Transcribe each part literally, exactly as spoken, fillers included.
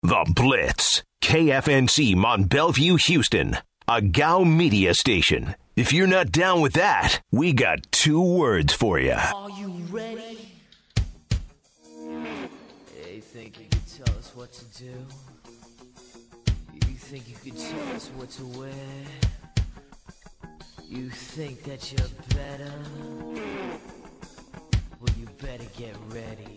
The Blitz. K F N C Mont Bellevue, Houston. A G A U media station. If you're not down with that, we got two words for you. Are you ready? You think you could tell us what to do? You think you could tell us what to wear? You think that you're better? Well, you better get ready.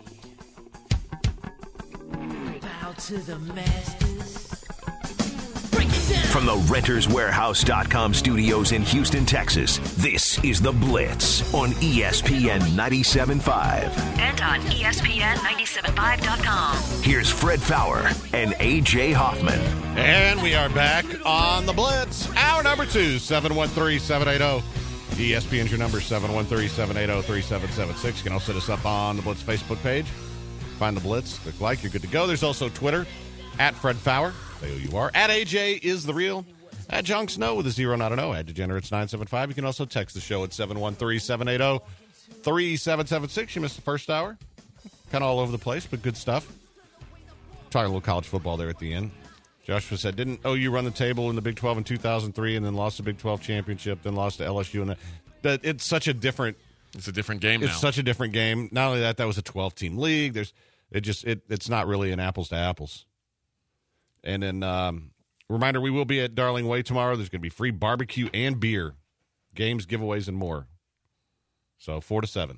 Bow to the masters. Break it down. From the Renters Warehouse dot com studios in Houston, Texas, this is The Blitz on E S P N ninety-seven point five. And on E S P N ninety-seven point five dot com. Here's Fred Fowler and A J Hoffman. And we are back on The Blitz. Hour number two, seven one three, seven eight zero. E S P N's your number, seven one three, seven eight zero, three seven seven six. You can also hit us up on the Blitz Facebook page. Find The Blitz, click like, you're good to go. There's also Twitter, at Fred Fowler, say who you are. At A J is the real. At Jon Snow with a zero, not an O. At Degenerates nine seven five. You can also text the show at seven one three, seven eight zero, three seven seven six. You missed the first hour. Kind of all over the place, but good stuff. Talking a little college football there at the end. Joshua said, didn't O U run the table in the Big twelve in two thousand three and then lost the Big twelve championship, then lost to L S U? And that it's such a different It's a different game now. It's such a different game. Not only that, that was a twelve-team league. There's it just it it's not really an apples to apples. And then um, reminder, we will be at Darling Way tomorrow. There's going to be free barbecue and beer, games, giveaways, and more. So four to seven.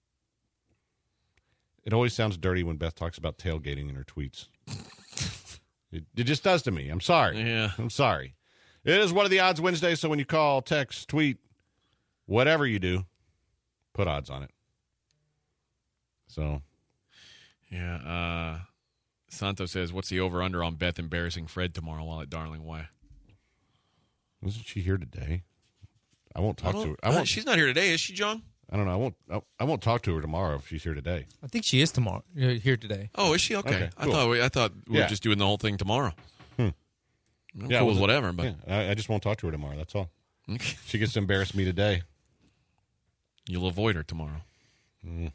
It always sounds dirty when Beth talks about tailgating in her tweets. it, it just does to me. I'm sorry. Yeah. I'm sorry. It is What Are the Odds Wednesday, so when you call, text, tweet, whatever you do, put odds on it. So. Yeah. Uh, Santos says, what's the over-under on Beth embarrassing Fred tomorrow while at Darling Way? Wasn't she here today? I won't talk I to her. I won't, uh, she's not here today, is she, John? I don't know. I won't. I, I won't talk to her tomorrow if she's here today. I think she is tomorrow. uh, Here today. Oh, is she? Okay. Okay, I cool. thought we, I thought we Yeah. were just doing the whole thing tomorrow. Hmm. I'm Yeah, cool well, with whatever, but Yeah, I, I just won't talk to her tomorrow. That's all. She gets to embarrass me today. You'll avoid her tomorrow. Mm.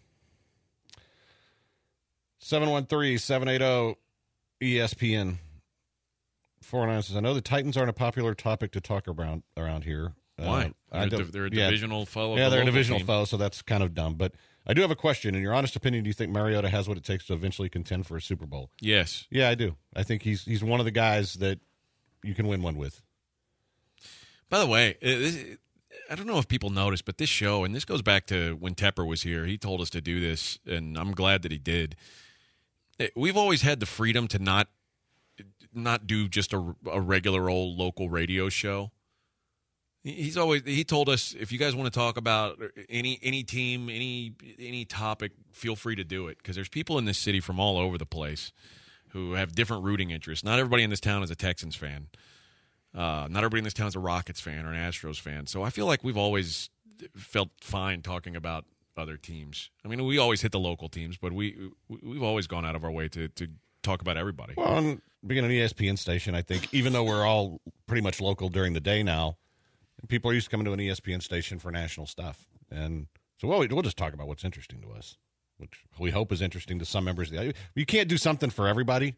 seven one three, seven eight zero, E S P N. four nine says, I know the Titans aren't a popular topic to talk around around here. Why? Uh, They're, I a, they're a yeah, divisional foe of Yeah, the they're a local divisional team. foe, so that's kind of dumb. But I do have a question. In your honest opinion, do you think Mariota has what it takes to eventually contend for a Super Bowl? Yes. Yeah, I do. I think he's he's one of the guys that you can win one with. By the way, it, it, I don't know if people noticed, but this show, and this goes back to when Tepper was here, he told us to do this, and I'm glad that he did. It, we've always had the freedom to not not do just a, a regular old local radio show. He's always he told us, if you guys want to talk about any any team, any any topic, feel free to do it, because there's people in this city from all over the place who have different rooting interests. Not everybody in this town is a Texans fan. Uh, not everybody in this town is a Rockets fan or an Astros fan. So I feel like we've always felt fine talking about other teams. I mean, we always hit the local teams, but we we've always gone out of our way to to talk about everybody. Well, and being an E S P N station, I think, even though we're all pretty much local during the day now, people are used to coming to an E S P N station for national stuff. And so well, we'll just talk about what's interesting to us, which we hope is interesting to some members of the – you can't do something for everybody.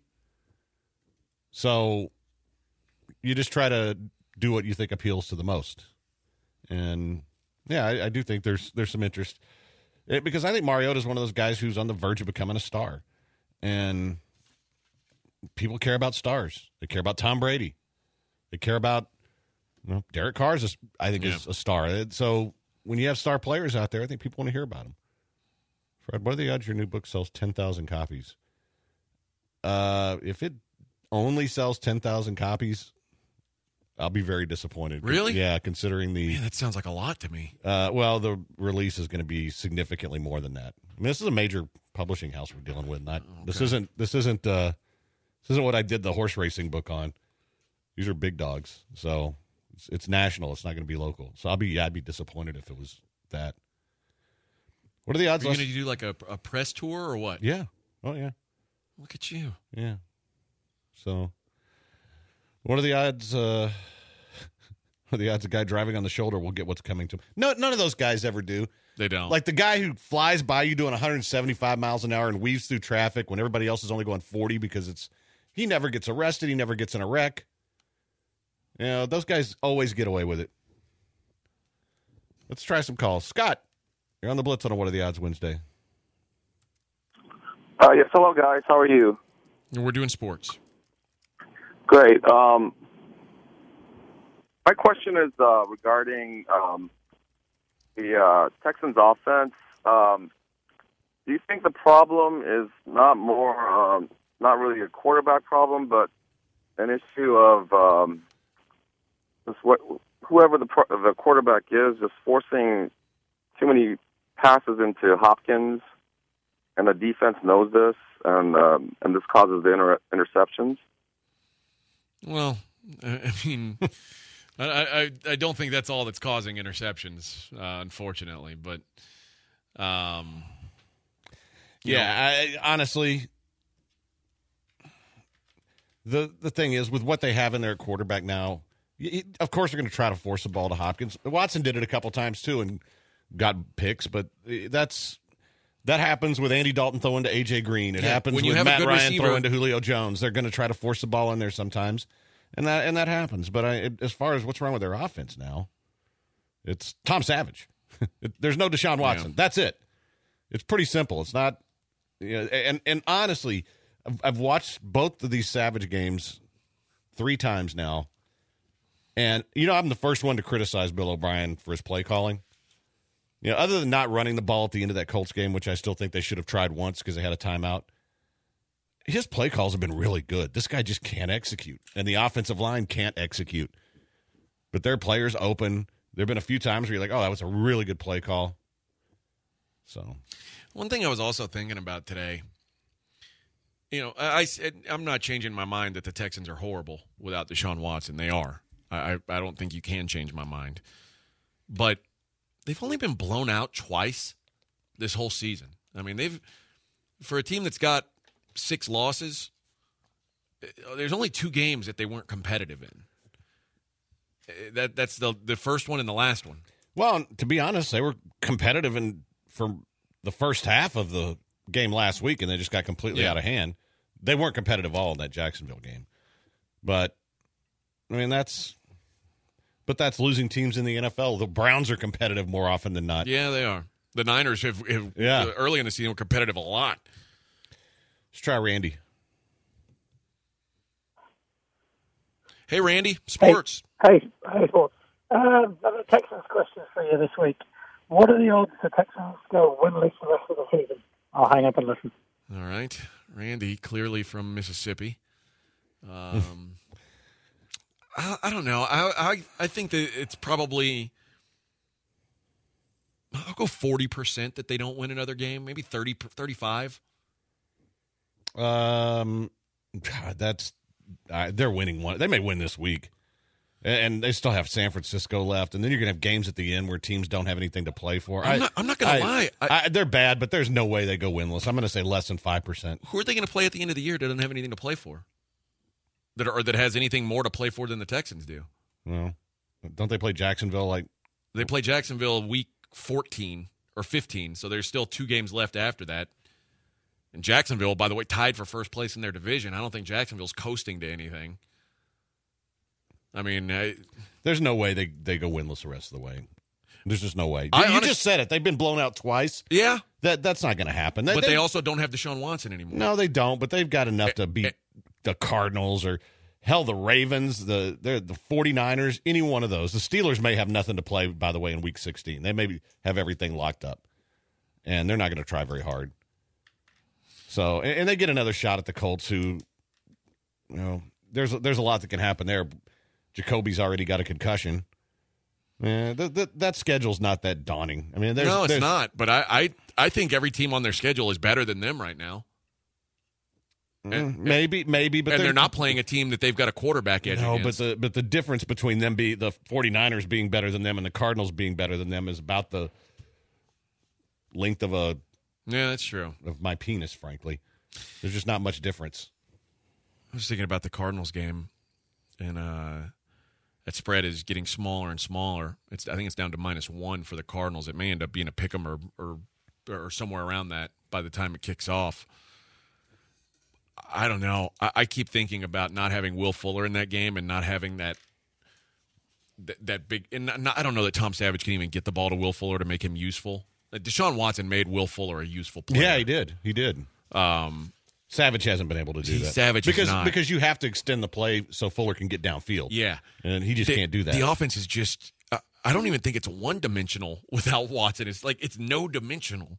So you just try to do what you think appeals to the most. And, yeah, I, I do think there's there's some interest. It, because I think Mariota is one of those guys who's on the verge of becoming a star. And people care about stars. They care about Tom Brady. They care about – Well, Derek Carr is, a, I think, Yeah. is a star. So when you have star players out there, I think people want to hear about them. Fred, what are the odds your new book sells ten thousand copies? Uh, if it only sells ten thousand copies, I'll be very disappointed. Really? Yeah, considering the Man, that sounds like a lot to me. uh, well, the release is going to be significantly more than that. I mean, this is a major publishing house we're dealing with. Not Okay. this isn't this isn't uh, this isn't what I did the horse racing book on. These are big dogs, so. It's, it's national. It's not going to be local. So I'll be yeah, I'd be disappointed if it was that. What are the odds? Are you less- going to do like a, a press tour or what? Yeah. Oh yeah. Look at you. Yeah. So, what are the odds? Uh, what are the odds a guy driving on the shoulder will get what's coming to him? No, none of those guys ever do. They don't. Like the guy who flies by you doing one hundred seventy-five miles an hour and weaves through traffic when everybody else is only going forty because it's He never gets arrested. He never gets in a wreck. You know, those guys always get away with it. Let's try some calls. Scott, you're on the Blitz on a What Are the Odds Wednesday. Uh, yes, hello, guys. How are you? We're doing sports. Great. Um, my question is uh, regarding um, the uh, Texans offense. Um, do you think the problem is not more, um, not really a quarterback problem, but an issue of um, just what whoever the pro- the quarterback is, just forcing too many passes into Hopkins, and the defense knows this, and um, and this causes the inter- interceptions? Well, I mean, I, I I don't think that's all that's causing interceptions, uh, unfortunately. But, um, yeah, I, honestly, the the thing is with what they have in their quarterback now, you, of course they're going to try to force the ball to Hopkins. Watson did it a couple times too and got picks, but that's that happens with Andy Dalton throwing to A J Green. It Yeah, happens when you with have a Matt good Ryan receiver- throwing to Julio Jones. They're going to try to force the ball in there sometimes, and that and that happens. But I, as far as what's wrong with their offense now, it's Tom Savage. It, there's no Deshaun Watson. Yeah. That's it. It's pretty simple. It's not, you know, and and honestly, I've, I've watched both of these Savage games three times now, and you know I'm the first one to criticize Bill O'Brien for his play calling. You know, other than not running the ball at the end of that Colts game, which I still think they should have tried once because they had a timeout, his play calls have been really good. This guy just can't execute, and the offensive line can't execute. But their players open. There have been a few times where you're like, oh, that was a really good play call. So, one thing I was also thinking about today, you know, I, I I'm not changing my mind that the Texans are horrible without Deshaun Watson. They are. I I don't think you can change my mind, but they've only been blown out twice this whole season. I mean, they've for a team that's got six losses, there's only two games that they weren't competitive in. That that's the the first one and the last one. Well, to be honest, they were competitive in for the first half of the game last week, and they just got completely Yeah. out of hand. They weren't competitive all in that Jacksonville game, but I mean that's. But that's losing teams in the N F L. The Browns are competitive more often than not. Yeah, they are. The Niners have, have Yeah. uh, early in the season were competitive a lot. Let's try Randy. Hey, Randy, sports. Hey, hey, sports. Um, I've got a Texans question for you this week. What are the odds the Texans go winless the rest of the season? I'll hang up and listen. All right, Randy, clearly from Mississippi. Um, I, I don't know. I, I I think that it's probably. I'll go forty percent that they don't win another game. Maybe thirty, thirty-five. Um, God, that's uh, they're winning one. They may win this week, and, and they still have San Francisco left, and then you're gonna have games at the end where teams don't have anything to play for. I'm I, not, I'm not going I- to lie. I, I, they're bad, but there's no way they go winless. I'm gonna say less than five percent. who are they going to play at the end of the year that doesn't have anything to play for? That or that has anything more to play for than the Texans do? Well, don't they play Jacksonville like? They play Jacksonville week fourteen or fifteen, so there's still two games left after that. And Jacksonville, by the way, tied for first place in their division. I don't think Jacksonville's coasting to anything. I mean, I, There's no way they, they go winless the rest of the way. There's just no way. I you honest- just said it. They've been blown out twice. yeah, That that's not going to happen. but they also don't have Deshaun Watson anymore. no, they don't. But they've got enough to beat the Cardinals or hell, the Ravens, the they're the 49ers, any one of those. The Steelers may have nothing to play. By the way, in Week sixteen, they may have everything locked up, and they're not going to try very hard. So, and, and they get another shot at the Colts, who, you know, there's there's a lot that can happen there. Jacoby's already got a concussion. Yeah, th- th- that schedule's not that daunting. I mean, there's, no, it's there's, not. But I, I, I think every team on their schedule is better than them right now. Mm, maybe, maybe, but and they're not playing a team that they've got a quarterback edge No, but against. the but the difference between them be the 49ers being better than them and the Cardinals being better than them is about the length of a Yeah, that's true. of my penis, frankly. There's just not much difference. I was thinking about the Cardinals game, and uh, that spread is getting smaller and smaller. It's I think it's down to minus one for the Cardinals. It may end up being a pick 'em or, or or somewhere around that by the time it kicks off. I don't know. I, I keep thinking about not having Will Fuller in that game and not having that that, that big. And not, not, I don't know that Tom Savage can even get the ball to Will Fuller to make him useful. Uh, Deshaun Watson made Will Fuller a useful player. Yeah, he did. He did. Um, Savage hasn't been able to do He- that. Savage is because not. because you have to extend the play so Fuller can get downfield. yeah. and he just the, can't do that. The offense is just. Uh, I don't even think it's one dimensional without Watson. It's like it's no dimensional.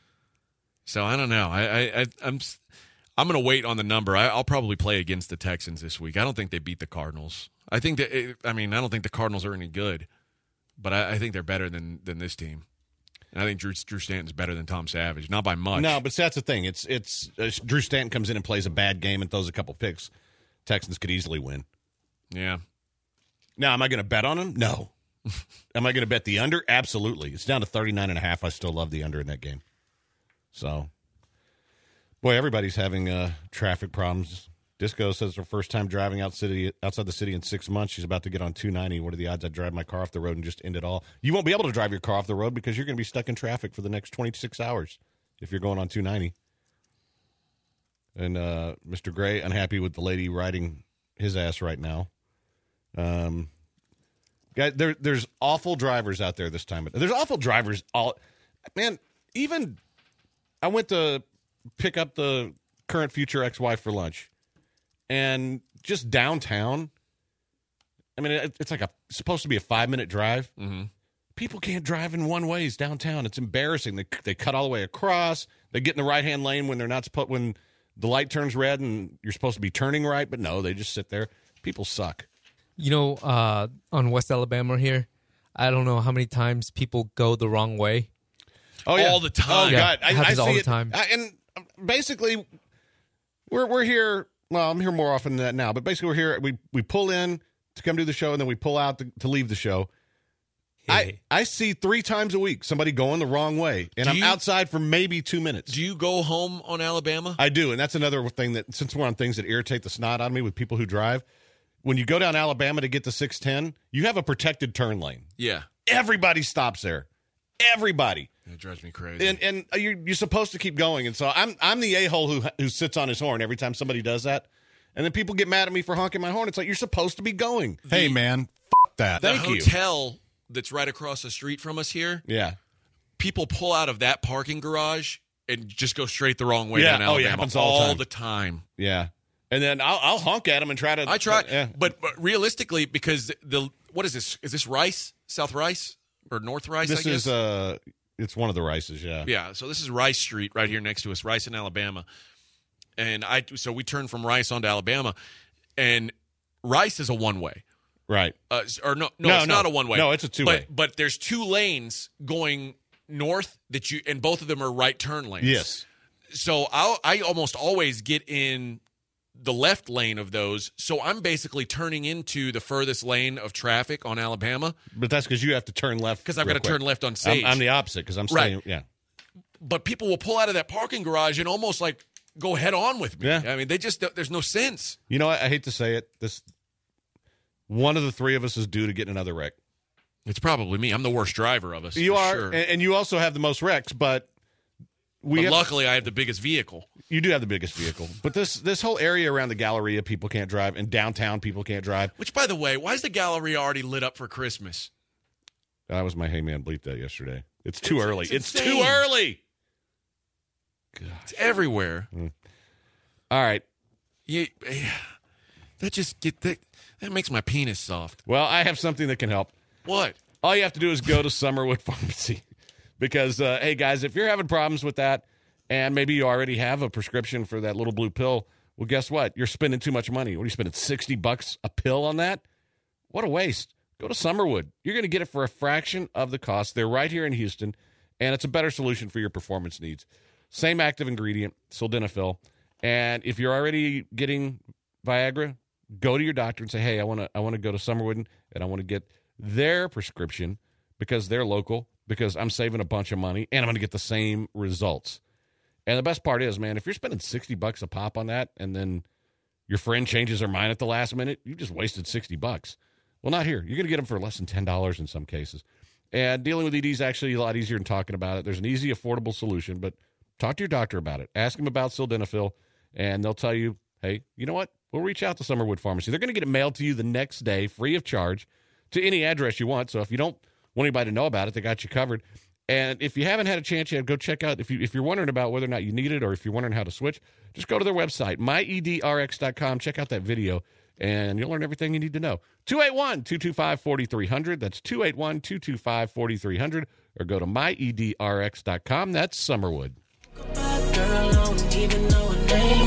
So I don't know. I, I, I I'm s- I'm going to wait on the number. I, I'll probably play against the Texans this week. I don't think they beat the Cardinals. I think that. It, I mean, I don't think the Cardinals are any good, but I, I think they're better than than this team. And I think Drew, Drew Stanton's better than Tom Savage, not by much. No, but that's the thing. It's it's uh, Drew Stanton comes in and plays a bad game and throws a couple picks. Texans could easily win. Yeah. Now, am I going to bet on him? No. Am I going to bet the under? Absolutely. It's down to thirty-nine and a half. I still love the under in that game. So, boy, everybody's having uh, traffic problems. Disco says her first time driving out city, outside the city in six months. She's about to get on two ninety. What are the odds I drive my car off the road and just end it all? You won't be able to drive your car off the road because you're going to be stuck in traffic for the next twenty-six hours if you're going on two ninety. And uh, Mister Gray, unhappy with the lady riding his ass right now. Um, guys, there, there's awful drivers out there this time. There's awful drivers. All man, even I went to pick up the current future ex-wife for lunch. And just downtown, I mean, it, it's like a supposed to be a five-minute drive. Mm-hmm. People can't drive in one ways downtown. It's embarrassing. They they cut all the way across. They get in the right-hand lane when they're not supposed when the light turns red and you're supposed to be turning right, but no, they just sit there. People suck. You know, uh, on West Alabama here, I don't know how many times people go the wrong way. Oh yeah, All the time. Oh Yeah, god, I, it happens I see all the it. time. I, and basically, we're we're here. Well, I'm here more often than that now, but basically we're here. We we pull in to come do the show, and then we pull out to, to leave the show. I, I see three times a week somebody going the wrong way, and Do I'm you- outside for maybe two minutes. Do you go home on Alabama? I do, and that's another thing that, since we're on things that irritate the snot out of me with people who drive, when you go down Alabama to get to six ten, you have a protected turn lane. yeah. Everybody stops there. Everybody. It drives me crazy. And and you're, you're supposed to keep going. And so I'm I'm the a-hole who who sits on his horn every time somebody does that. And then people get mad at me for honking my horn. It's like, you're supposed to be going. Hey, man, f- that. the Thank you. hotel that's right across the street from us here, Yeah. people pull out of that parking garage and just go straight the wrong way Yeah. down Oh, Alabama yeah, happens all the time. the time. Yeah. And then I'll, I'll honk at them and try to. I try, Yeah. but, but realistically, because the what is this? Is this Rice, South Rice, or North Rice? This I guess? is, uh, it's one of the Rices, yeah. Yeah, so this is Rice Street right here next to us, Rice in Alabama. And I so we turned from Rice onto Alabama, and Rice is a one way. Right. Uh, or no, no, No, it's no. not a one way. No, it's a two-way. But, but there's two lanes going north that you, and both of them are right turn lanes. Yes. So I I almost always get in the left lane of those. So I'm basically turning into the furthest lane of traffic on Alabama But that's because you have to turn left. because I've real got to quick. turn left on I'm, Sage. I'm the opposite because I'm Right. staying. Yeah. But people will pull out of that parking garage and almost like go head on with me. Yeah. I mean, they just there's no sense. You know what? I hate to say it. This one of the three of us is due to get in another wreck. It's probably me. I'm the worst driver of us. You for are, sure. and, and you also have the most wrecks, but we But have, luckily, I have the biggest vehicle. you do have the biggest vehicle. But this this whole area around the Galleria, people can't drive, and downtown, people can't drive. Which, by the way, why is the Galleria already lit up for Christmas? That was my hey man bleep that yesterday. It's too It's- early. it's It's, insane. too early. It's everywhere. All right. You, that just get that. That makes my penis soft. Well, I have something that can help. What? All you have to do is go to Summerwood Pharmacy. Because, uh, hey, guys, if you're having problems with that and maybe you already have a prescription for that little blue pill, well, guess what? You're spending too much money. What are you spending, sixty bucks a pill on that? What a waste. Go to Summerwood. You're going to get it for a fraction of the cost. They're right here in Houston, and it's a better solution for your performance needs. Same active ingredient, sildenafil. And if you're already getting Viagra, go to your doctor and say, hey, I want to I want to go to Summerwood, and I want to get their prescription because they're local, because I'm saving a bunch of money, and I'm going to get the same results. And the best part is, man, if you're spending sixty bucks a pop on that, and then your friend changes their mind at the last minute, you just wasted sixty bucks. Well, not here. You're going to get them for less than ten dollars in some cases. And dealing with E D is actually a lot easier than talking about it. There's an easy, affordable solution, but talk to your doctor about it. Ask him about sildenafil, and they'll tell you, hey, you know what? We'll reach out to Summerwood Pharmacy. They're going to get it mailed to you the next day, free of charge, to any address you want. So if you don't want anybody to know about it, they got you covered. And if you haven't had a chance yet, go check out, if, you, if you're wondering about whether or not you need it or if you're wondering how to switch, just go to their website, my e d r x dot com. Check out that video, and you'll learn everything you need to know. two eight one, two two five, four three zero zero. That's two eight one, two two five, four three zero zero. Or go to my e d r x dot com. That's Summerwood. Girl, I don't even know her name.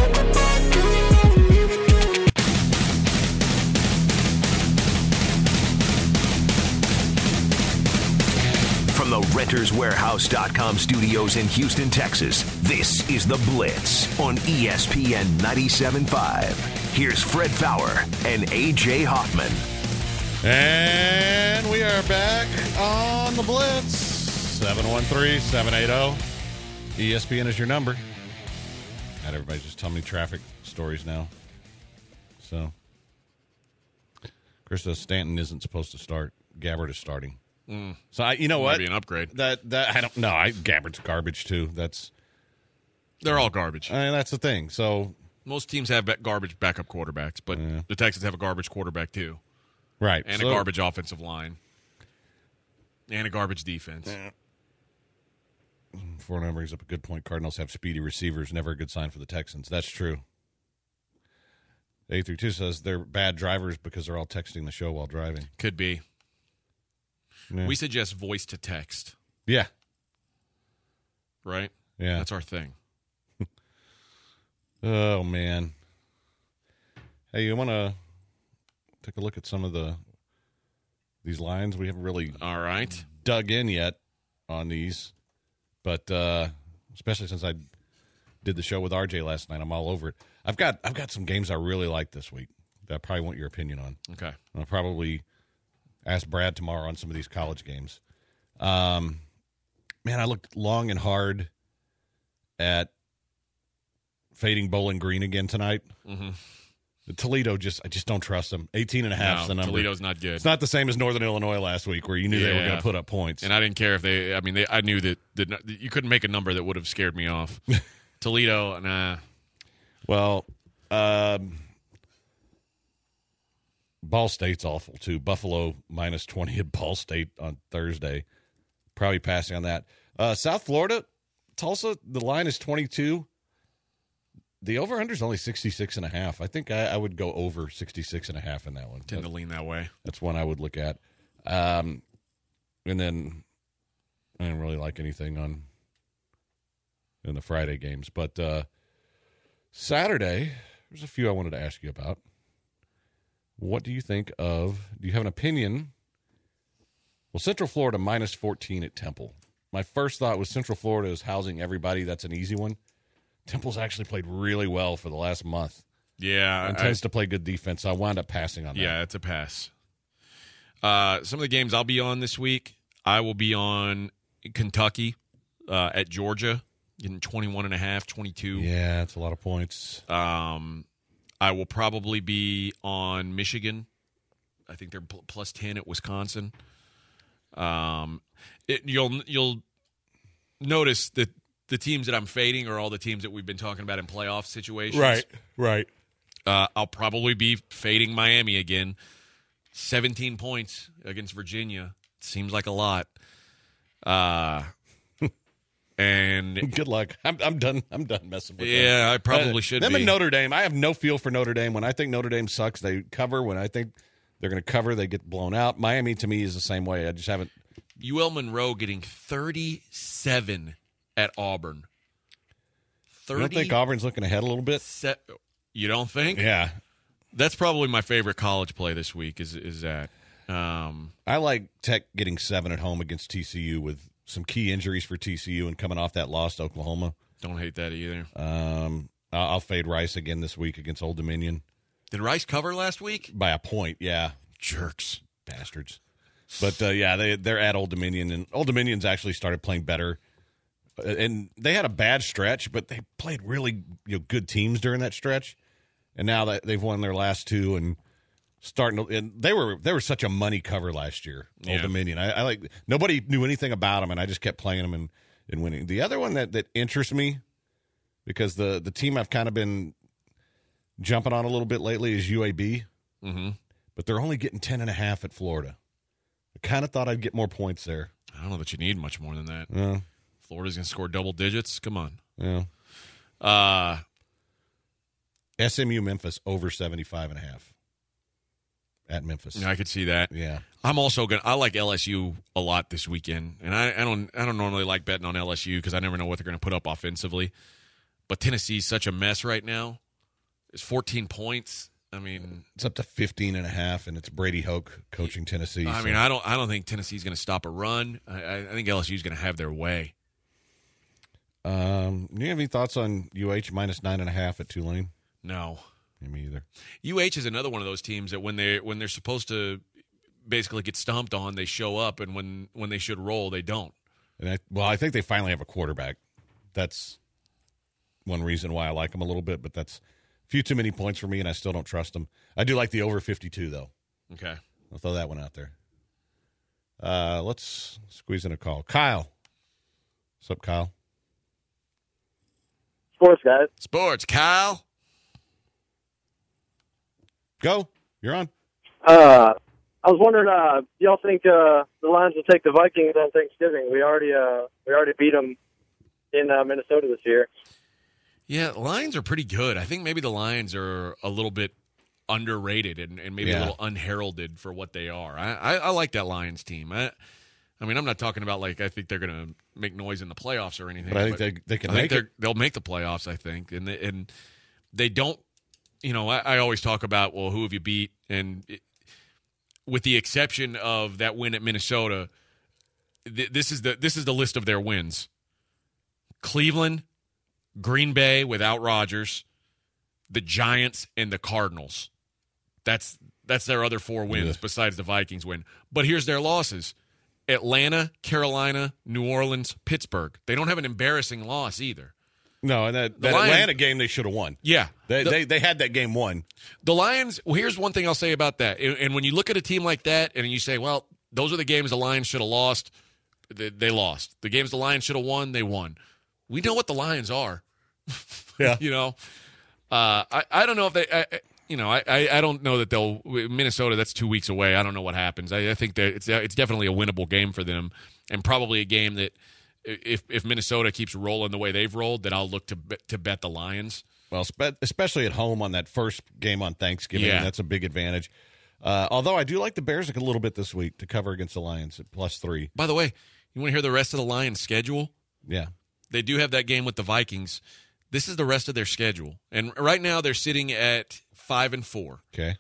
From the renters warehouse dot com studios in Houston, Texas, this is The Blitz on E S P N ninety-seven point five. Here's Fred Fowler and A J Hoffman. And we are back on The Blitz. seven one three, seven eight zero. E S P N is your number. Not everybody's just telling me traffic stories now. So, Chris says Stanton isn't supposed to start. Gabbard is starting. Mm. So I, you know what? Maybe an upgrade. That that I don't know. I Gabbard's garbage too. That's they're all garbage. I mean, that's the thing. So most teams have garbage backup quarterbacks, but yeah. the Texans have a garbage quarterback too, right? And so, a garbage offensive line, and a garbage defense. Yeah. Four brings up a good point. Cardinals have speedy receivers. Never a good sign for the Texans. That's true. eight through two says they're bad drivers because they're all texting the show while driving. Could be. Yeah. We suggest voice to text. Yeah. Right? Yeah. That's our thing. Oh, man. Hey, you want to take a look at some of the these lines? We haven't really all right dug in yet on these. But uh, especially since I did the show with R J last night, I'm all over it. I've got I've got some games I really like this week that I probably want your opinion on. Okay. I'll probably ask Brad tomorrow on some of these college games. Um, man, I looked long and hard at fading Bowling Green again tonight. Mm-hmm. The Toledo, just I just don't trust them. eighteen and a half no, is the number. Toledo's not good. It's not the same as Northern Illinois last week where you knew yeah. they were going to put up points. And I didn't care if they – I mean, they, I knew that, that you couldn't make a number that would have scared me off. Toledo, nah. Well, um, Ball State's awful, too. Buffalo minus twenty at Ball State on Thursday. Probably passing on that. Uh, South Florida, Tulsa, the line is twenty-two. The over-under is only sixty-six and a half. I think I, I would go over sixty-six and a half in that one. Tend to lean that way. That's one I would look at. Um, and then I didn't really like anything on in the Friday games. But uh, Saturday, there's a few I wanted to ask you about. What do you think of, do you have an opinion? Well, Central Florida minus fourteen at Temple. My first thought was Central Florida is housing everybody. That's an easy one. Temple's actually played really well for the last month. Yeah. And tends I, to play good defense. So I wound up passing on that. Yeah, it's a pass. Uh, some of the games I'll be on this week, I will be on Kentucky uh, at Georgia, getting twenty-one and a half, twenty-two. Yeah, that's a lot of points. Um, I will probably be on Michigan. I think they're plus ten at Wisconsin. Um, it, you'll you'll notice that the teams that I'm fading are all the teams that we've been talking about in playoff situations. Right, right. Uh, I'll probably be fading Miami again. seventeen points against Virginia. Seems like a lot. Uh, and good luck. I'm I'm done. I'm done messing with yeah, them. I probably uh, should them be. and Notre Dame. I have no feel for Notre Dame. When I think Notre Dame sucks, they cover. When I think they're going to cover, they get blown out. Miami, to me, is the same way. I just haven't. U L Monroe getting thirty-seven at Auburn. thirty, you don't think Auburn's looking ahead a little bit? Se- you don't think? Yeah. That's probably my favorite college play this week is is that. Um, I like Tech getting seven at home against T C U with some key injuries for T C U and coming off that loss to Oklahoma. Don't hate that either. Um, I'll fade Rice again this week against Old Dominion. Did Rice cover last week? By a point, yeah. Jerks. Bastards. But, uh, yeah, they, they're at Old Dominion, and Old Dominion's actually started playing better. And they had a bad stretch, but they played really you know, good teams during that stretch. And now that they've won their last two and starting to, and they were they were such a money cover last year, Old yeah. Dominion. I, I like nobody knew anything about them, and I just kept playing them and, and winning. The other one that, that interests me because the, the team I've kind of been jumping on a little bit lately is U A B, mm-hmm. but they're only getting ten and a half at Florida. I kind of thought I'd get more points there. I don't know that you need much more than that. Yeah. Florida's going to score double digits. Come on. Yeah. Uh, S M U Memphis over seventy-five and a half at Memphis. I could see that. Yeah. I'm also going to I like L S U a lot this weekend. And I, I don't I don't normally like betting on L S U because I never know what they're going to put up offensively. But Tennessee's such a mess right now. It's fourteen points. I mean, it's up to fifteen and a half, and it's Brady Hoke coaching Tennessee. I so. mean, I don't I don't think Tennessee's going to stop a run. I, I think L S U's going to have their way. Um, do you have any thoughts on U H minus nine and a half at Tulane? No. Me either. U H is another one of those teams that when they when they're supposed to basically get stomped on, they show up, and when, when they should roll, they don't. And I, well, I think they finally have a quarterback. That's one reason why I like them a little bit, but that's a few too many points for me, and I still don't trust them. I do like the over fifty-two, though. Okay. I'll throw that one out there. Uh, let's squeeze in a call. Kyle. What's up, Kyle? Sports, guys. Sports, Kyle. Go. You're on. Uh, I was wondering, uh, y'all think uh, the Lions will take the Vikings on Thanksgiving? We already uh, we already beat them in uh, Minnesota this year. Yeah, the Lions are pretty good. I think maybe the Lions are a little bit underrated and, and maybe Yeah. a little unheralded for what they are. I, I, I like that Lions team. I, I mean, I'm not talking about like I think they're going to make noise in the playoffs or anything. But I think they- they can I think make it. they're- They'll make the playoffs, I think, and they, and they don't. You know, I, I always talk about, well, who have you beat? And it, with the exception of that win at Minnesota, th- this is the this is the list of their wins: Cleveland, Green Bay without Rodgers, the Giants, and the Cardinals. That's that's their other four wins Yeah. besides the Vikings win. But here's their losses: Atlanta, Carolina, New Orleans, Pittsburgh. They don't have an embarrassing loss either. No, and that, The that Lions- Atlanta game they should have won. Yeah. They, The- they they had that game won. The Lions, well, here's one thing I'll say about that. And and when you look at a team like that and you say, well, those are the games the Lions should have lost, they, they lost. The games the Lions should have won, they won. We know what the Lions are. Yeah. You know? Uh, I, I don't know if they, I, I- you know, I, I I don't know that they'll, Minnesota, that's two weeks away. I don't know what happens. I, I think that it's, it's definitely a winnable game for them and probably a game that if if Minnesota keeps rolling the way they've rolled, then I'll look to bet, to bet the Lions. Well, spe- especially at home on that first game on Thanksgiving, Yeah. that's a big advantage. Uh, although I do like the Bears a little bit this week to cover against the Lions at plus three. By the way, you want to hear the rest of the Lions' schedule? Yeah. They do have that game with the Vikings. This is the rest of their schedule. And right now they're sitting at five and four. Okay.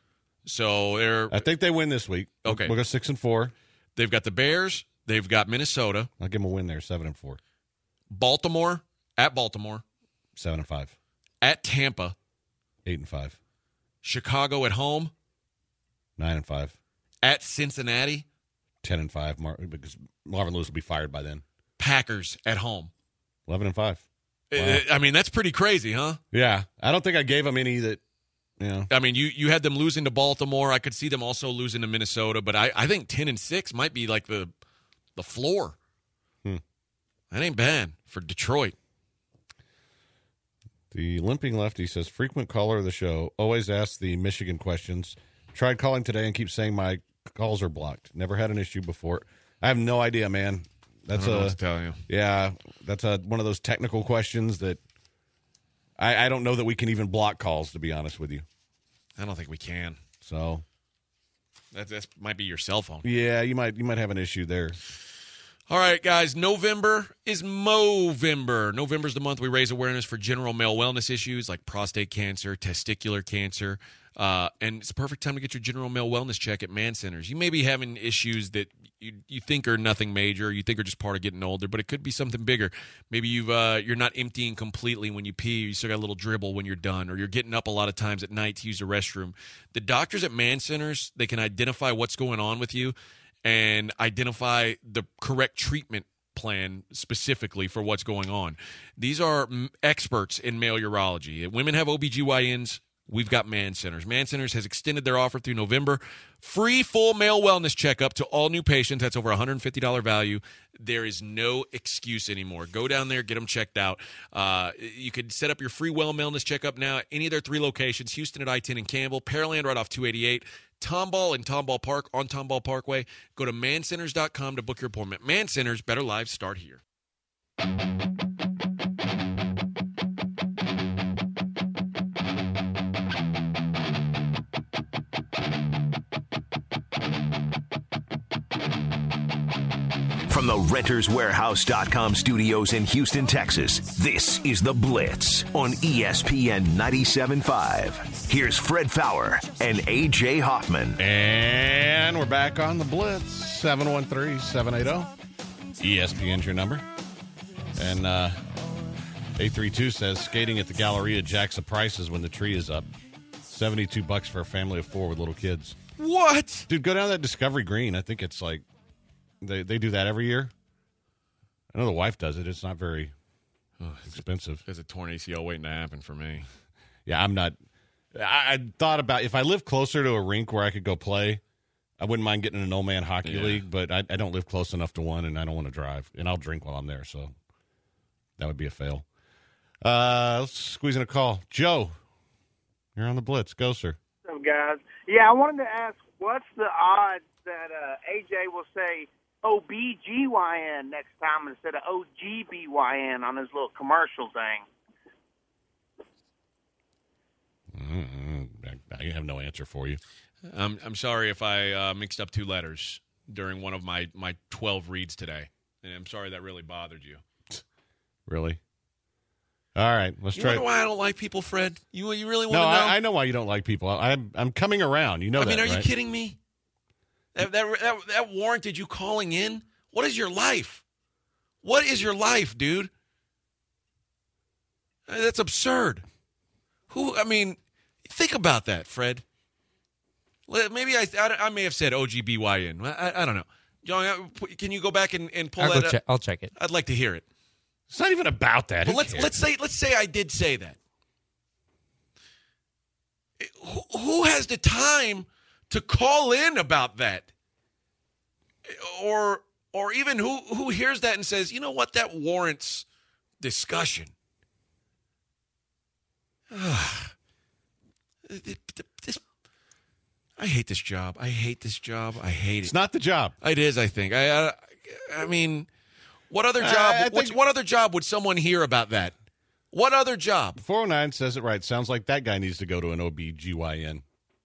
So they're I think they win this week. Okay. We'll go six and four. They've got the Bears, they've got Minnesota, I'll give them a win there, seven and four. Baltimore, at Baltimore, Seven and five. at Tampa, Eight and five. Chicago at home, Nine and five. at Cincinnati, Ten and five. Mar- because Marvin Lewis will be fired by then. Packers at home. Eleven and five. Wow. Uh, I mean, that's pretty crazy, huh? Yeah. I don't think I gave them any that, you know. I mean, you, you had them losing to Baltimore. I could see them also losing to Minnesota, but I, I think ten and six might be like the the floor. Hmm. That ain't bad for Detroit. The Limping Lefty says, frequent caller of the show, always asks the Michigan questions. Tried calling today and keep saying my calls are blocked. Never had an issue before. I have no idea, man. That's I don't know a what to tell you. Yeah, that's a one of those technical questions that I, I don't know that we can even block calls, to be honest with you. I don't think we can. So That that might be your cell phone. yeah, you might you might have an issue there. All right, guys. November is Movember. November's the month we raise awareness for general male wellness issues like prostate cancer, testicular cancer, uh, and it's a perfect time to get your general male wellness check at Man Centers. You may be having issues that you, you think are nothing major, you think are just part of getting older, but it could be something bigger. Maybe you've uh, you're not emptying completely when you pee. You still got a little dribble when you're done, or you're getting up a lot of times at night to use the restroom. The doctors at Man Centers, they can identify what's going on with you and identify the correct treatment plan specifically for what's going on. These are mm, experts in male urology. Women have O B G Y Ns, we've got Man Centers. Man Centers has extended their offer through November. Free full male wellness checkup to all new patients. That's over one hundred fifty dollars value. There is no excuse anymore. Go down there, get them checked out. Uh, you can set up your free well wellness checkup now at any of their three locations, Houston at I ten and Campbell, Pearland right off two eighty-eight, Tomball and Tomball Park on Tomball Parkway. Go to man centers dot com to book your appointment. Man Centers, better lives start here. From the renters warehouse dot com studios in Houston, Texas, this is The Blitz on E S P N ninety-seven point five. Here's Fred Fowler and A J Hoffman. And we're back on The Blitz, seven one three, seven eight zero. E S P N's your number. And uh, eight three two says, skating at the Galleria jacks the prices when the tree is up. seventy-two bucks for a family of four with little kids. What? Dude, go down that Discovery Green. I think it's like, They they do that every year. I know the wife does it. It's not very oh, expensive. There's a torn A C L waiting to happen for me. Yeah, I'm not. I, I thought about if I lived closer to a rink where I could go play, I wouldn't mind getting in an old man hockey Yeah. league, but I, I don't live close enough to one, and I don't want to drive. And I'll drink while I'm there, so that would be a fail. Uh, let's squeeze in a call. Joe, you're on the Blitz. Go, sir. What's up, guys? Yeah, I wanted to ask, what's the odds that uh, A J will say O B G Y N next time instead of O G B Y N on his little commercial thing? Mm-mm. I, I have no answer for you. Um, I'm sorry if I uh, mixed up two letters during one of my, my twelve reads today. And I'm sorry that really bothered you. Really? All right, let's You try. wonder why I don't like people, Fred? You you really want No, to know? I, I know why you don't like people. I, I'm I'm coming around. You know I that, mean, are right? you kidding me? That, that, that, that warranted you calling in? What is your life? What is your life, dude? Uh, That's absurd. Who? I mean, think about that, Fred. Let- Maybe I I, I may have said O G B Y N. I, I, I don't know. John, uh, can you go back and, and pull I'll, that go up? check, I'll check it. I'd like to hear it. It's not even about that. But Who let's cares? let's say let's say I did say that. Who, who has the time to call in about that? Or or even who who hears that and says, "You know what? That warrants discussion." This, I hate this job. I hate this job. I hate it. It's not the job. It is, I think. I I, I mean, what other Uh, job? I think- what's, what other job would someone hear about that? What other job? four oh nine says it right. Sounds like that guy needs to go to an O B G Y N.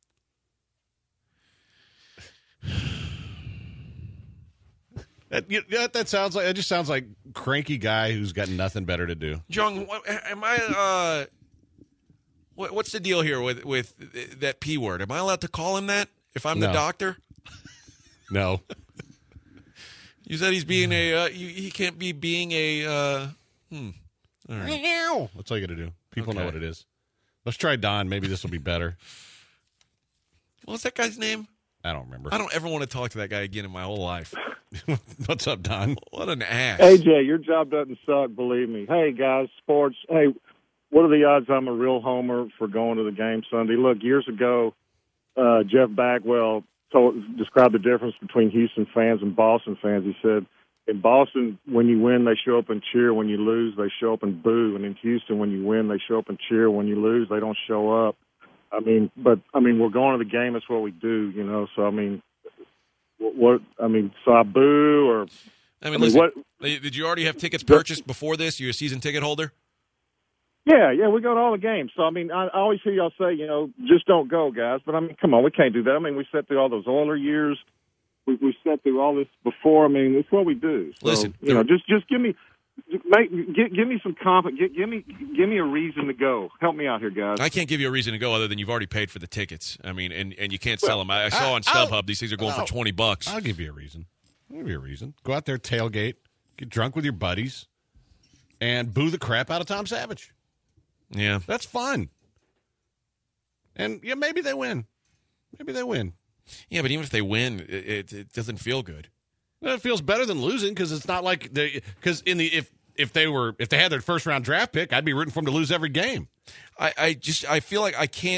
That, you- that that sounds like it just sounds like cranky guy who's got nothing better to do. Jung, what, am I? Uh, what, what's the deal here with with that P word? Am I allowed to call him that if I'm the No. doctor? No. You said he's being a. Uh, he, he can't be being a. Uh, hmm. All right. That's all you got to do. People know Okay. what it is. Let's try Don. Maybe this will be better. What's that guy's name? I don't remember. I don't ever want to talk to that guy again in my whole life. What's up, Don? What an ass. A J, your job doesn't suck, believe me. Hey, guys, sports. Hey, what are the odds I'm a real homer for going to the game Sunday? Look, years ago, uh, Jeff Bagwell told, described the difference between Houston fans and Boston fans. He said, in Boston, when you win, they show up and cheer. When you lose, they show up and boo. And in Houston, when you win, they show up and cheer. When you lose, they don't show up. I mean, but, I mean, we're going to the game. That's what we do, you know. So, I mean, what, what I mean, so I boo or I mean, I mean, listen, what- did you already have tickets purchased before this? You're a season ticket holder? Yeah, yeah, we go to all the games. So, I mean, I, I always hear y'all say, you know, just don't go, guys. But, I mean, come on, we can't do that. I mean, we sat through all those Oiler years. We, we sat through all this before. I mean, it's what we do. So, Listen, you know, just just give me make, give, give me some confidence. Give, give me give me a reason to go. Help me out here, guys. I can't give you a reason to go other than you've already paid for the tickets. I mean, and, and you can't sell them. I, I saw on I'll- StubHub these things are going I'll- for twenty bucks. I'll give you a reason. I'll give you a reason. Go out there, tailgate, get drunk with your buddies, and boo the crap out of Tom Savage. Yeah. That's fun. And, yeah, maybe they win. Maybe they win. Yeah, but even if they win, it, it, it doesn't feel good. Well, it feels better than losing because it's not like they because in the if if they were if they had their first round draft pick, I'd be rooting for them to lose every game. I, I just I feel like I can't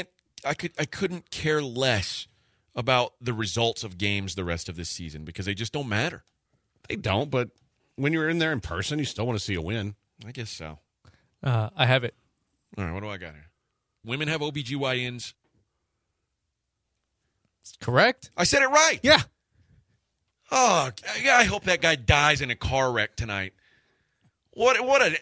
I could I couldn't care less about the results of games the rest of this season because they just don't matter. They don't, but when you're in there in person, you still want to see a win. I guess so. Uh, I have it. All right, what do I got here? Women have O B G Y Ns. Correct. I said it right. Yeah. Oh, I hope that guy dies in a car wreck tonight. What? What a.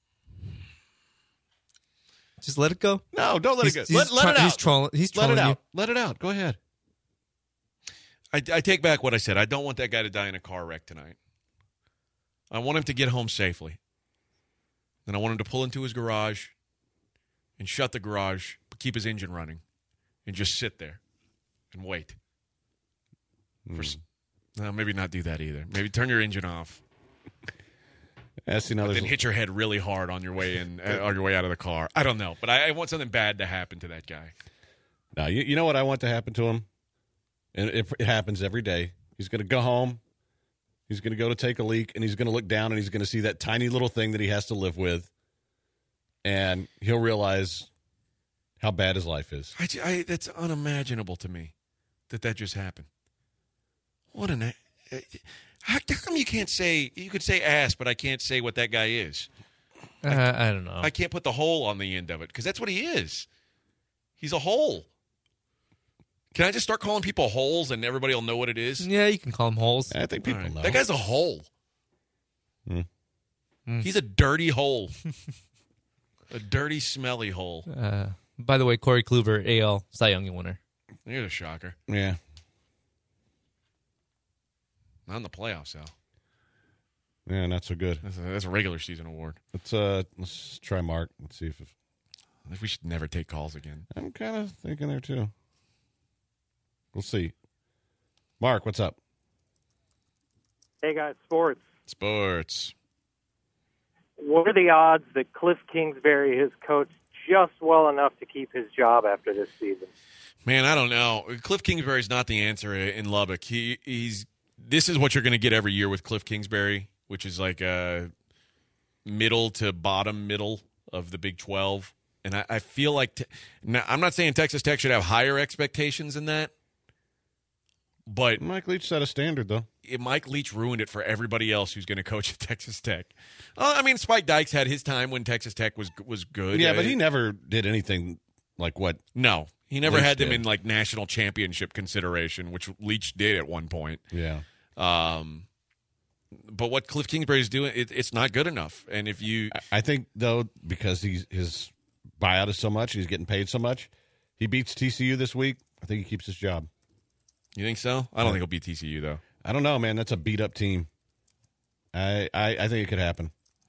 Just let it go. No, don't let he's, it go. Let, he's let try- it out. He's trolling. He's let trolling it out. you. Let it out. Go ahead. I, I take back what I said. I don't want that guy to die in a car wreck tonight. I want him to get home safely. Then I want him to pull into his garage and shut the garage, keep his engine running, and just sit there and wait. For, Mm. no, maybe not do that either. Maybe turn your engine off. Yeah, see, now But there's then hit your head really hard on your way in, uh, on your way out of the car. I don't know, but I, I want something bad to happen to that guy. Now, you, you know what I want to happen to him? And it, it happens every day. He's going to go home. He's going to go to take a leak, and he's going to look down, and he's going to see that tiny little thing that he has to live with. And he'll realize how bad his life is. I, I, that's unimaginable to me that that just happened. What an... Uh, how, how come you can't say... You could say ass, but I can't say what that guy is. Uh, I, I don't know. I can't put the hole on the end of it, because that's what he is. He's a hole. Can I just start calling people holes and everybody will know what it is? Yeah, you can call them holes. I think people All right. know. That guy's a hole. Hmm. Mm. He's a dirty hole. A dirty, smelly hole. Uh, by the way, Corey Kluber, A L Cy Young winner. Here's a shocker. Yeah. Not in the playoffs, though. Yeah, not so good. That's a, that's a regular season award. Let's uh, let's try Mark. Let's see if, if I think we should never take calls again. I'm kind of thinking there too. We'll see. Mark, what's up? Hey guys, sports. Sports. What are the odds that Cliff Kingsbury has coached just well enough to keep his job after this season? Man, I don't know. Cliff Kingsbury's not the answer in Lubbock. He he's this is what you're going to get every year with Cliff Kingsbury, which is like a middle to bottom middle of the Big twelve. And I, I feel like te- now, I'm not saying Texas Tech should have higher expectations than that, but Mike Leach set a standard, though. It, Mike Leach ruined it for everybody else who's going to coach at Texas Tech. Uh, I mean, Spike Dykes had his time when Texas Tech was was good. Yeah, Uh, but he never did anything like what. No, he never Leach had them did. in like national championship consideration, which Leach did at one point. Yeah. Um, but what Cliff Kingsbury is doing, it, it's not good enough. And if you, I think though, because he's his buyout is so much, he's getting paid so much, he beats T C U this week. I think he keeps his job. You think so? I don't think he'll beat T C U though. I don't know, man. That's a beat up team. I I, I think it could happen.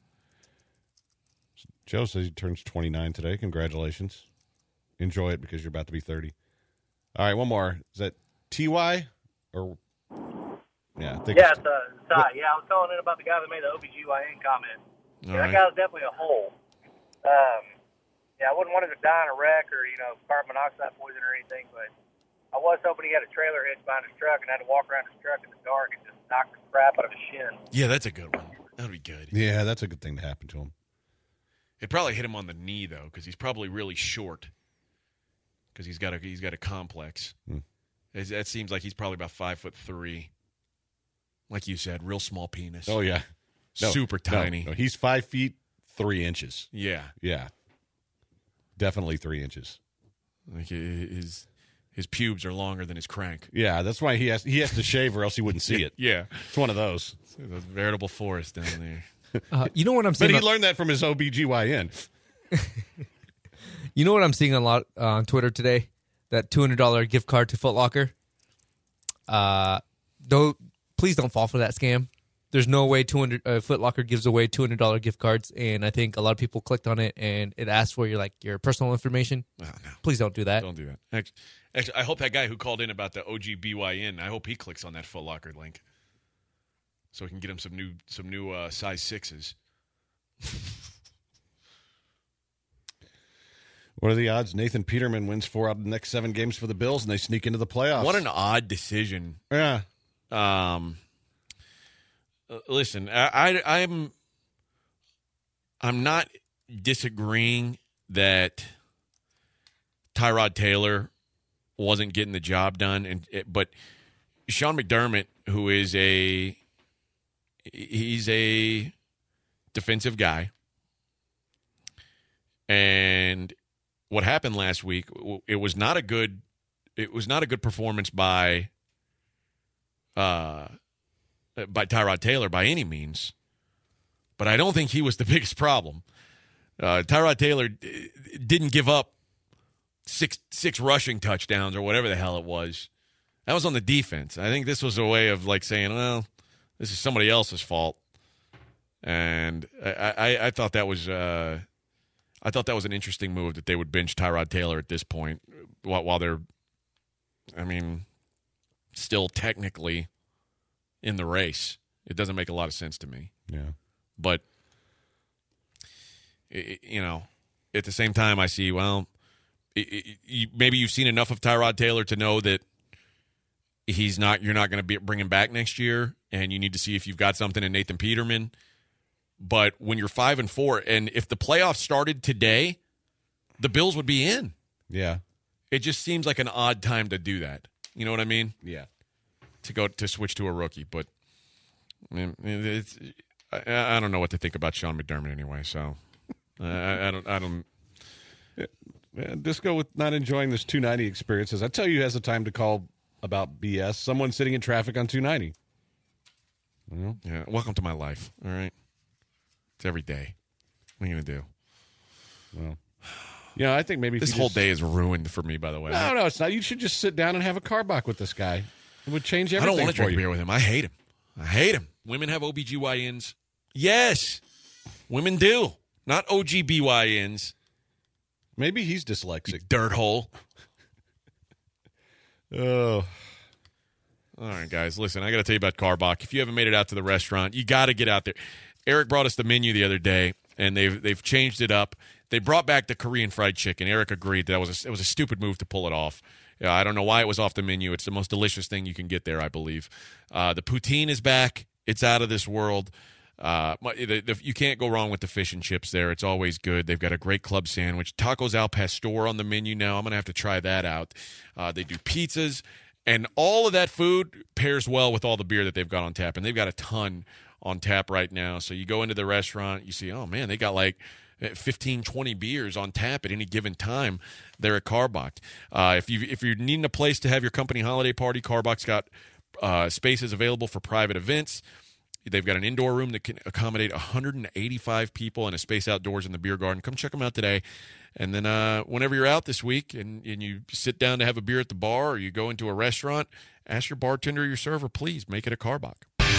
Joe says he turns twenty-nine today. Congratulations. Enjoy it because you're about to be thirty. All right, one more. Is that T Y or? Yeah, I think Yeah, it's, it's, uh, Ty. Yeah, I was calling in about the guy that made the O B G Y N comment. All Yeah, right. that guy was definitely a hole. Um, yeah, I wouldn't want him to die in a wreck or, you know, carbon monoxide poison or anything, but I was hoping he had a trailer hitch behind his truck and had to walk around his truck in the dark and just knock the crap out of his shin. Yeah, that's a good one. That would be good. yeah, that's a good thing to happen to him. It probably hit him on the knee though, because he's probably really short. Because he's got a he's got a complex. Hmm. It- That seems like he's probably about five foot three. Like you said, real small penis. Oh yeah, No, super no, tiny. no, he's five feet three inches. Yeah, Yeah, definitely three inches. like his his pubes are longer than his crank. Yeah, that's why he has he has to shave or else he wouldn't see it. Yeah, it's one of those. It's a veritable forest down there. Uh, you know what I'm But saying? he learned that from his O B G Y N. You know what I'm seeing a lot uh, on Twitter today? That two hundred dollars gift card to Foot Locker. Uh, don't please don't fall for that scam. There's no way two hundred uh, Foot Locker gives away two hundred dollars gift cards, and I think a lot of people clicked on it and it asked for your like your personal information. Oh, no. Please don't do that. Don't do that. Actually, actually, I hope that guy who called in about the O G B Y N, I hope he clicks on that Foot Locker link so we can get him some new some new uh, size sixes. What are the odds Nathan Peterman wins four out of the next seven games for the Bills and they sneak into the playoffs? What an odd decision. Yeah. Um. uh, Listen, I, I I'm I'm not disagreeing that Tyrod Taylor wasn't getting the job done, and it, but Sean McDermott, who is a he's a defensive guy, and what happened last week, it was not a good it was not a good performance by uh by Tyrod Taylor by any means, but I don't think he was the biggest problem. Uh, Tyrod Taylor d- didn't give up six six rushing touchdowns or whatever the hell it was. That was on the defense. I think this was a way of like saying, well, this is somebody else's fault. And I, I, I thought that was uh, I thought that was an interesting move that they would bench Tyrod Taylor at this point while, while they're, I mean, still technically in the race. It doesn't make a lot of sense to me. Yeah. But, it, you know, at the same time, I see, well, it, it, you, maybe you've seen enough of Tyrod Taylor to know that he's not. You're not going to be bring him back next year, and you need to see if you've got something in Nathan Peterman. But when you're five and four, and if the playoffs started today, the Bills would be in. Yeah, it just seems like an odd time to do that. You know what I mean? Yeah, to go to switch to a rookie, but I mean, it's. I, I don't know what to think about Sean McDermott anyway. So I, I don't. I don't. Yeah, Disco with not enjoying this two ninety experiences. I tell you, he has a time to call about B S. Someone sitting in traffic on two ninety. You know? Yeah. Welcome to my life. All right. It's every day. What are you gonna do? Well, yeah, I think maybe if this you whole just, day is ruined for me. By the way, no, no, it's not. You should just sit down and have a carbach with this guy. It would change everything. I don't want to for drink you. beer with him. I hate him. I hate him. Women have O B G Y Ns. Yes, women do. Not O G B Y Ns. Maybe he's dyslexic. You dirt hole. Oh. All right, guys. Listen, I got to tell you about Carbach. If you haven't made it out to the restaurant, you got to get out there. Eric brought us the menu the other day, and they've they've changed it up. They brought back the Korean fried chicken. Eric agreed that was a, it was a stupid move to pull it off. Yeah, I don't know why it was off the menu. It's the most delicious thing you can get there, I believe. Uh, the poutine is back. It's out of this world. Uh, the, the, you can't go wrong with the fish and chips there. It's always good. They've got a great club sandwich. Tacos al pastor on the menu now. I'm going to have to try that out. Uh, they do pizzas, and all of that food pairs well with all the beer that they've got on tap, and they've got a ton on tap right now. So you go into the restaurant, you see, oh, man, they got like fifteen, twenty beers on tap at any given time there at Carbach. Uh, if, you, if you're needing a place to have your company holiday party, Carbach's got uh, spaces available for private events. They've got an indoor room that can accommodate one hundred eighty-five people and a space outdoors in the beer garden. Come check them out today. And then uh, whenever you're out this week and, and you sit down to have a beer at the bar or you go into a restaurant, ask your bartender or your server, please make it a Carbach.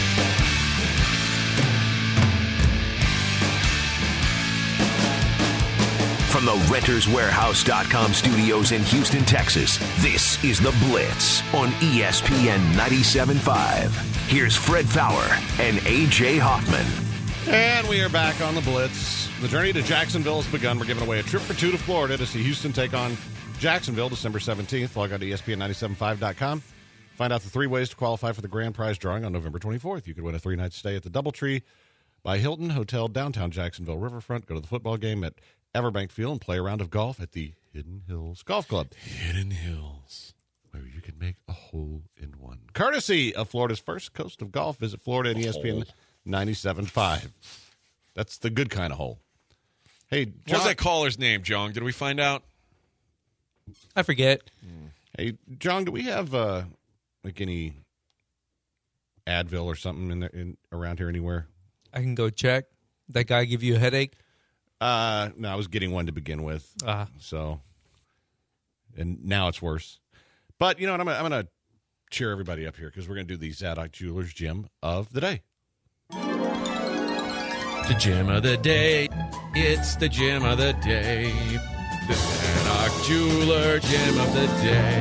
From the Renters Warehouse dot com studios in Houston, Texas, this is The Blitz on E S P N ninety-seven point five. Here's Fred Fowler and A J Hoffman. And we are back on The Blitz. The journey to Jacksonville has begun. We're giving away a trip for two to Florida to see Houston take on Jacksonville December seventeenth. Log on to E S P N ninety-seven point five dot com. Find out the three ways to qualify for the grand prize drawing on November twenty-fourth. You could win a three-night stay at the Doubletree by Hilton Hotel, downtown Jacksonville Riverfront. Go to the football game at Everbank Field and play a round of golf at the Hidden Hills Golf Club. Hidden Hills, where you can make a hole in one. Courtesy of Florida's first coast of golf. Visit Florida and E S P N ninety-seven point five. That's the good kind of hole. Hey, John, what was that caller's name, John? Did we find out? I forget. Hey, John, do we have uh, like any Advil or something in, there, in around here anywhere? I can go check. That guy give you a headache? Uh, no, I was getting one to begin with. Uh, so, and now it's worse. But you know what? I'm gonna, I'm gonna cheer everybody up here because we're gonna do the Zadok Jewelers Gem of the Day. The gem of the day. It's the gem of the day. The Zadok Jeweler Gem of the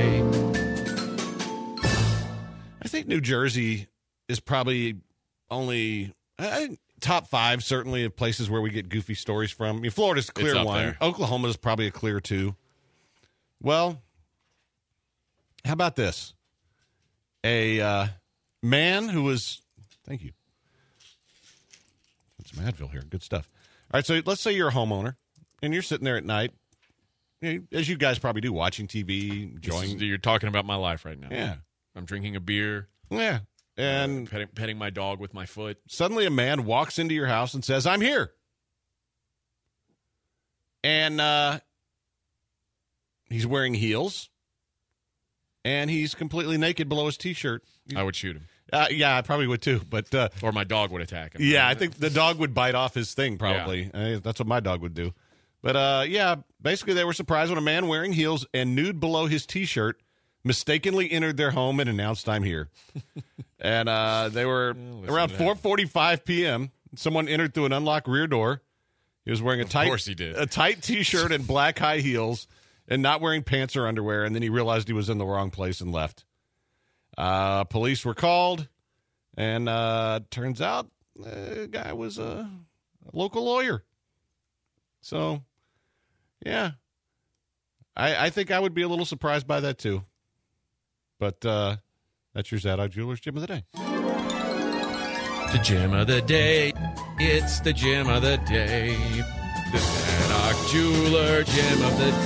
day. I think New Jersey is probably only I, top five, certainly, of places where we get goofy stories from. I mean, Florida's a clear It's up one. there. Oklahoma is probably a clear two. Well, how about this? A uh, man who was, thank you. That's some Advil here. Good stuff. All right, so let's say you're a homeowner, and you're sitting there at night, as you guys probably do, watching T V, enjoying. This is- you're talking about my life right now. Yeah. I'm drinking a beer. Yeah. And uh, petting, petting my dog with my foot. Suddenly a man walks into your house and says, I'm here. And uh, he's wearing heels. And he's completely naked below his T-shirt. I would shoot him. Uh, yeah, I probably would too. But uh, or my dog would attack him. Yeah, I think the dog would bite off his thing probably. Yeah. Uh, that's what my dog would do. But uh, yeah, basically they were surprised when a man wearing heels and nude below his T-shirt mistakenly entered their home and announced, I'm here. and uh, they were well, around four forty-five p.m. Someone entered through an unlocked rear door. He was wearing a of tight, course he did. a tight T-shirt and black high heels and not wearing pants or underwear. And then he realized he was in the wrong place and left. Uh, police were called. And uh, turns out the guy was a, a local lawyer. So, yeah. I, I think I would be a little surprised by that, too. But uh, that's your Zadok Jewelers Gem of the Day. The gem of the day. It's the gem of the day. The Zadok Jeweler Gem of the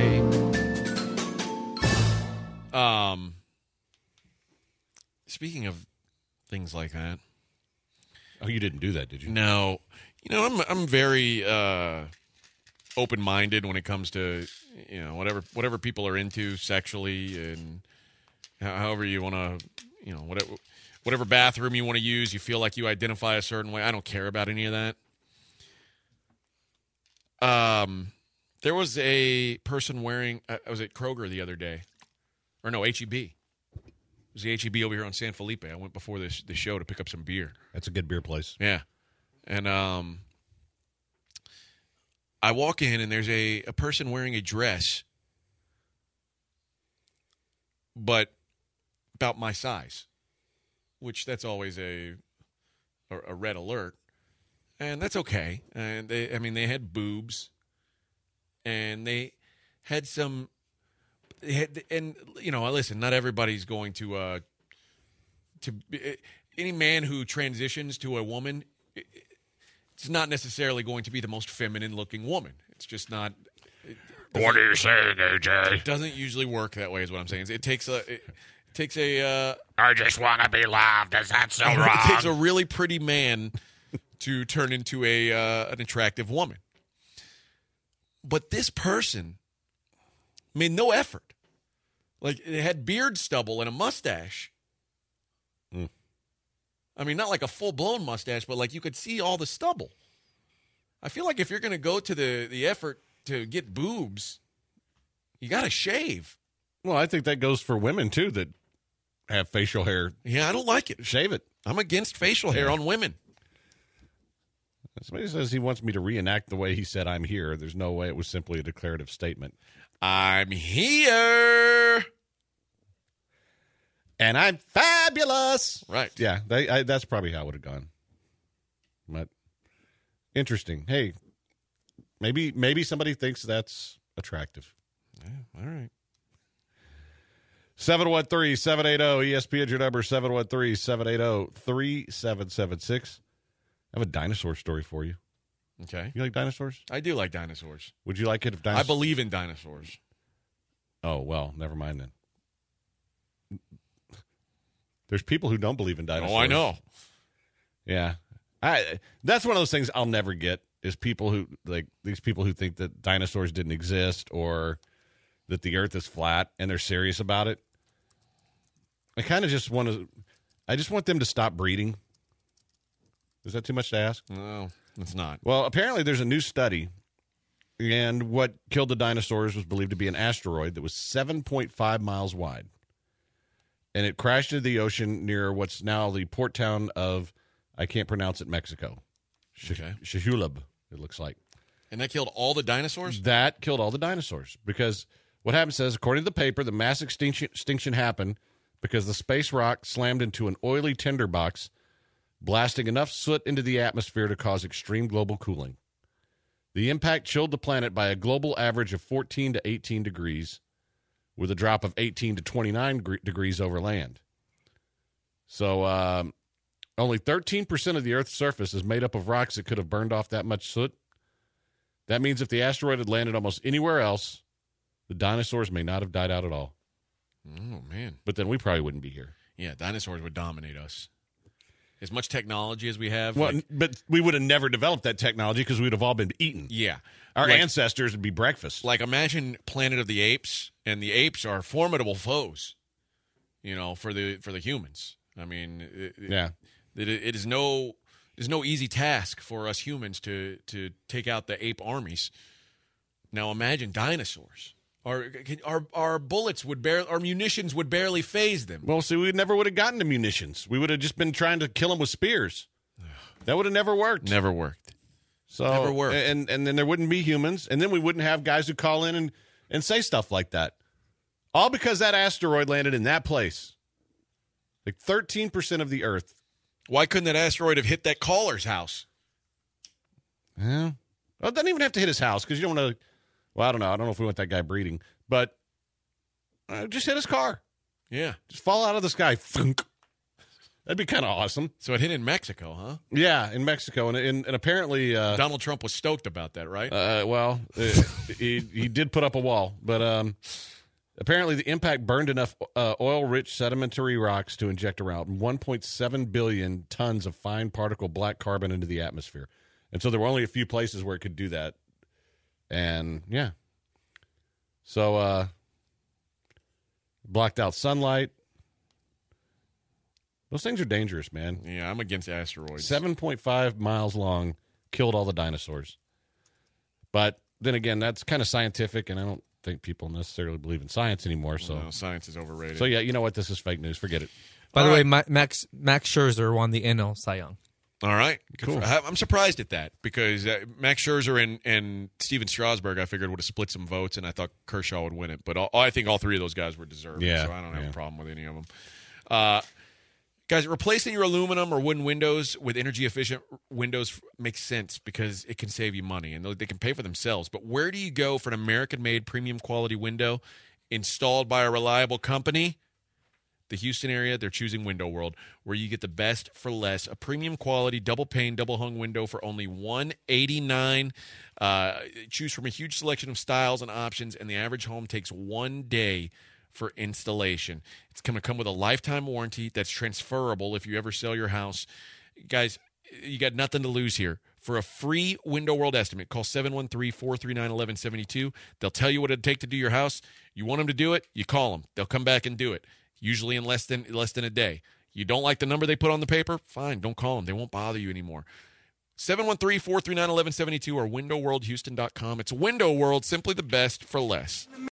day. Um, speaking of things like that. Oh, you didn't do that, did you? No. You know, I'm I'm very uh, open-minded when it comes to, you know, whatever whatever people are into sexually and however you want to, you know, whatever whatever bathroom you want to use, you feel like you identify a certain way. I don't care about any of that. Um, there was a person wearing, uh, I was at Kroger the other day. Or no, H E B. It was the H E B over here on San Felipe. I went before this the show to pick up some beer. That's a good beer place. Yeah. And um, I walk in, and there's a, a person wearing a dress, but about my size, which that's always a a, a red alert. And that's okay. And they, I mean, they had boobs, and they had some, they had, and you know, listen, not everybody's going to, uh, to any man who transitions to a woman, it's not necessarily going to be the most feminine looking woman. It's just not. What are you saying, A J? It doesn't usually work that way, is what I'm saying. It takes a, it takes a. Uh, I just want to be loved. Is that so wrong? It takes a really pretty man to turn into a uh, an attractive woman. But this person made no effort. Like, it had beard stubble and a mustache. Mm. I mean, not like a full-blown mustache, but like you could see all the stubble. I feel like if you're going to go to the, the effort to get boobs, you got to shave. Well, I think that goes for women, too, that have facial hair. Yeah, I don't like it. Shave it. I'm against facial hair Yeah. on women. Somebody says he wants me to reenact the way he said I'm here. There's no way it was simply a declarative statement. I'm here. And I'm fabulous. Right. Yeah, they, I, that's probably how it would have gone. But interesting. Hey, maybe maybe somebody thinks that's attractive. Yeah, all right. seven one three, seven eight zero, E S P N, your number, seven one three, seven eight zero, three seven seven six. I have a dinosaur story for you. Okay. You like dinosaurs? I do like dinosaurs. Would you like it if dinosaurs... I believe in dinosaurs. Oh, well, never mind then. There's people who don't believe in dinosaurs. Oh, I know. Yeah. I that's one of those things I'll never get is people who, like, these people who think that dinosaurs didn't exist or that the earth is flat and they're serious about it. I kind of just want to, I just want them to stop breeding. Is that too much to ask? No, it's not. Well, apparently there's a new study, and what killed the dinosaurs was believed to be an asteroid that was seven point five miles wide. And it crashed into the ocean near what's now the port town of, I can't pronounce it, Mexico. Sh- Okay. Shihulab, it looks like. And that killed all the dinosaurs? That killed all the dinosaurs. Because what happened says, according to the paper, the mass extinction, extinction happened because the space rock slammed into an oily tinderbox, blasting enough soot into the atmosphere to cause extreme global cooling. The impact chilled the planet by a global average of fourteen to eighteen degrees, with a drop of eighteen to twenty-nine gre- degrees over land. So um, only thirteen percent of the Earth's surface is made up of rocks that could have burned off that much soot. That means if the asteroid had landed almost anywhere else, the dinosaurs may not have died out at all. Oh, man. But then we probably wouldn't be here. Yeah, dinosaurs would dominate us. As much technology as we have. Well, like, but we would have never developed that technology because we would have all been eaten. yeah. Our Like- ancestors would be breakfast. Like, imagine Planet of the Apes, and the apes are formidable foes, you know, for the for the humans. I mean, it, Yeah. it, it is no it's no easy task for us humans to to take out the ape armies. Now, imagine dinosaurs. Our our our bullets would barely, our munitions would barely phase them. Well, see, we never would have gotten to munitions. We would have just been trying to kill them with spears. That would have never worked. Never worked. So Never worked. And and then there wouldn't be humans, and then we wouldn't have guys who call in and, and say stuff like that. All because that asteroid landed in that place. Like thirteen percent of the Earth. Why couldn't that asteroid have hit that caller's house? Yeah. Well, it doesn't even have to hit his house because you don't want to. Well, I don't know. I don't know if we want that guy breeding, but uh, just hit his car. Yeah. Just fall out of the sky. Thunk. That'd be kind of awesome. So it hit in Mexico, huh? Yeah, in Mexico, and and, and apparently uh, Donald Trump was stoked about that, right? Uh, well, uh, he he did put up a wall, but um, apparently the impact burned enough uh, oil-rich sedimentary rocks to inject around one point seven billion tons of fine particle black carbon into the atmosphere, and so there were only a few places where it could do that, and yeah, so uh, blocked out sunlight. Those things are dangerous, man. Yeah, I'm against asteroids. seven point five miles long, killed all the dinosaurs. But then again, that's kind of scientific, and I don't think people necessarily believe in science anymore. So No, science is overrated. So, yeah, you know what? This is fake news. Forget it. By All the way, right. Ma- Max Max Scherzer won the N L Cy Young. All right. Good Cool. for- I- I'm surprised at that because uh, Max Scherzer and, and Steven Strasburg, I figured, would have split some votes, and I thought Kershaw would win it. But all, I think all three of those guys were deserving, Yeah, so I don't have yeah. a problem with any of them. Uh, guys, replacing your aluminum or wooden windows with energy-efficient windows f- makes sense because it can save you money, and they can pay for themselves. But where do you go for an American-made premium-quality window installed by a reliable company? The Houston area, they're choosing Window World, where you get the best for less. A premium quality, double pane, double hung window for only one hundred eighty-nine dollars. Uh, choose from a huge selection of styles and options, and the average home takes one day for installation. It's going to come with a lifetime warranty that's transferable if you ever sell your house. Guys, you got nothing to lose here. For a free Window World estimate, call seven one three, four three nine, one one seven two. They'll tell you what it'd take to do your house. You want them to do it, you call them. They'll come back and do it. Usually in less than less than a day. You don't like the number they put on the paper? Fine, don't call them. They won't bother you anymore. seven one three, four three nine, one one seven two or window world houston dot com. It's Window World, simply the best for less.